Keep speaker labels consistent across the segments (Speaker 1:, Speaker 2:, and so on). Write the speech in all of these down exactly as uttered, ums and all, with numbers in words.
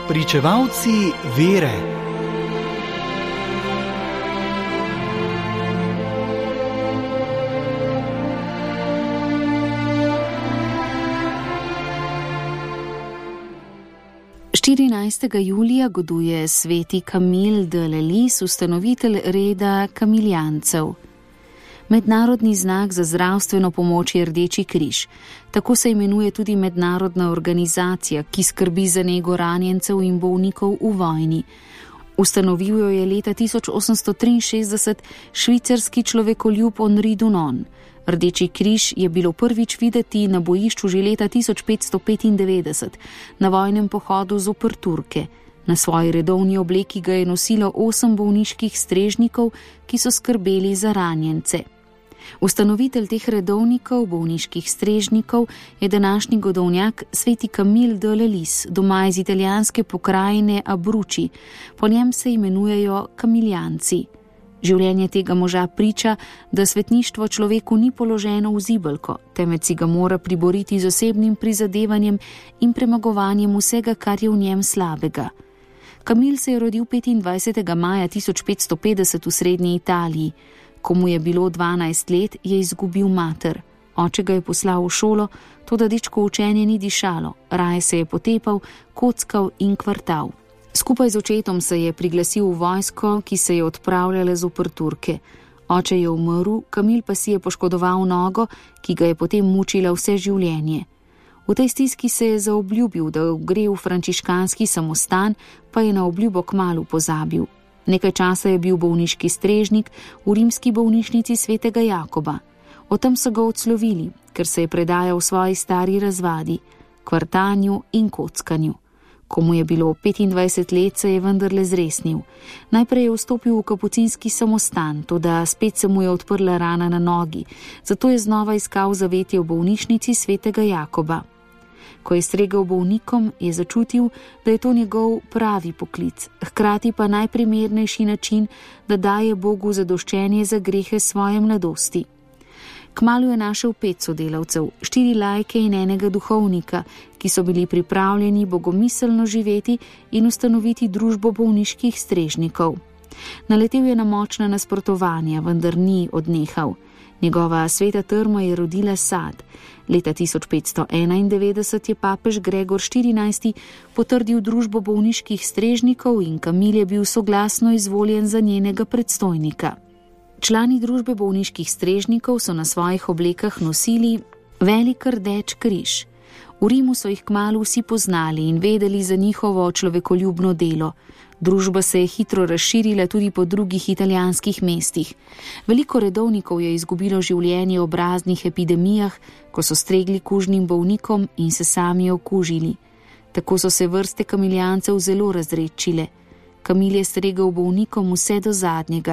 Speaker 1: Pričevalci vere.
Speaker 2: štirinajstega julija goduje sveti Camille de Lellis, ustanovitelj reda kamiljancev. Mednarodni znak za zdravstveno pomoč je Rdeči križ. Tako se imenuje tudi mednarodna organizacija, ki skrbi za nego ranjencev in bolnikov v vojni. Ustanovil jo je leta tisoč osemsto triinšestdeset švicarski človekoljub Henri Dunant. Rdeči križ je bilo prvič videti na bojišču že leta tisoč petsto petindevetdeset, na vojnem pohodu zoper Turke. Na svoji redovni obleki ga je nosilo osem bolniških strežnikov, ki so skrbeli za ranjence. Ustanovitelj teh redovnikov, bolniških strežnikov, je današnji godovnjak sveti Camille de Lellis, doma iz italijanske pokrajine Abruzzi. Po njem se imenujejo kamiljanci. Življenje tega moža priča, da svetništvo človeku ni položeno v zibelko, temveč si ga mora priboriti z osebnim prizadevanjem in premagovanjem vsega, kar je v njem slabega. Camille se je rodil petindvajsetega maja tisoč petsto petdeset v srednji Italiji. Ko mu je bilo dvanajst let, je izgubil mater. Oče ga je poslal v šolo, toda dečko učenje ni dišalo, raje se je potepal, kockal in kvartal. Skupaj z očetom se je priglasil v vojsko, ki se je odpravljala zoper Turke. Oče je umrl, Camille pa si je poškodoval nogo, ki ga je potem mučila vse življenje. V tej stiski se je zaobljubil, da gre v frančiškanski samostan, pa je na obljubo kmalu pozabil. Nekaj časa je bil bolniški strežnik v rimski bolnišnici svetega Jakoba. O tem so ga odslovili, ker se je predajal svoji stari razvadi, kvartanju in kockanju. Ko mu je bilo petindvajset let, se je vendarle zresnil. Najprej je vstopil v kapucinski samostan, toda spet se mu je odprla rana na nogi, zato je znova iskal zavetje v bolnišnici svetega Jakoba. Ko je stregel bolnikom, je začutil, da je to njegov pravi poklic, hkrati pa najprimernejši način, da daje Bogu zadoščenje za grehe svoje mladosti. Kmalu je našel pet sodelavcev, štiri laike in enega duhovnika, ki so bili pripravljeni bogomiselno živeti in ustanoviti družbo bolniških strežnikov. Naletel je na močna nasprotovanja, vendar ni odnehal. Njegova sveta trma je rodila sad. Leta tisoč petsto enaindevetdeset je papež Gregor štirinajsti potrdil družbo bolniških strežnikov in Camille je bil soglasno izvoljen za njenega predstojnika. Člani družbe bolniških strežnikov so na svojih oblekah nosili velik rdeč križ. V Rimu so jih kmalu vsi poznali in vedeli za njihovo človekoljubno delo. Družba se je hitro razširila tudi po drugih italijanskih mestih. Veliko redovnikov je izgubilo življenje ob raznih epidemijah, ko so stregli kužnim bolnikom in se sami okužili. Tako so se vrste kamiljancev zelo razredčile. Camille je stregel bolnikom vse do zadnjega.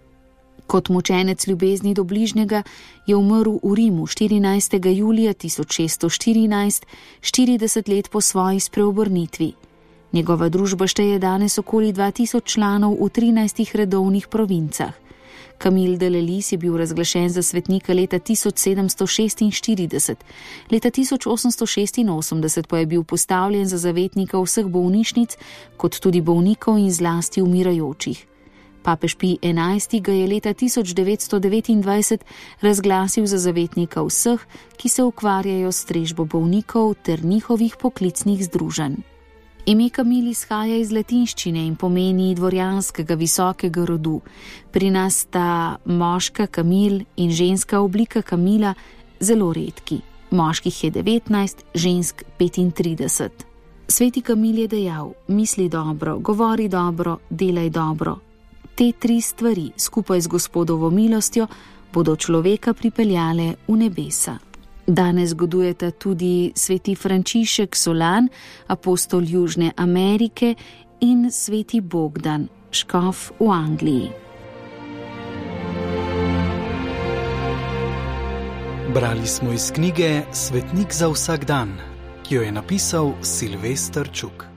Speaker 2: Kot mučenec ljubezni do bližnjega je umrl v Rimu štirinajstega julija tisoč šeststo štirinajst, štirideset let po svoji spreobrnitvi. Njegova družba šteje danes okoli dva tisoč članov v trinajstih redovnih provincah. Camille de Lellis je bil razglašen za svetnika leta tisoč sedemsto šestinštirideset. Leta tisoč osemsto šestinosemdeset pa je bil postavljen za zavetnika vseh bolnišnic, kot tudi bolnikov in zlasti umirajočih. Papež Pij enajsti ga je leta tisoč devetsto devetindvajset razglasil za zavetnika vseh, ki se ukvarjajo s strežbo bolnikov ter njihovih poklicnih združenj. Ime Camille izhaja iz latinščine in pomeni dvorjanskega visokega rodu. Pri nas sta moška Camille in ženska oblika Camilla zelo redki. Moških je devetnajst, žensk petintrideset. Sveti Camille je dejal: misli dobro, govori dobro, delaj dobro. Te tri stvari skupaj z Gospodovo milostjo bodo človeka pripeljale v nebesa. Danes godujeta tudi sveti Frančišek Solan, apostol Južne Amerike, in sveti Bogdan, škof v Angliji.
Speaker 1: Brali smo iz knjige Svetnik za vsak dan, ki jo je napisal Silvester Čuk.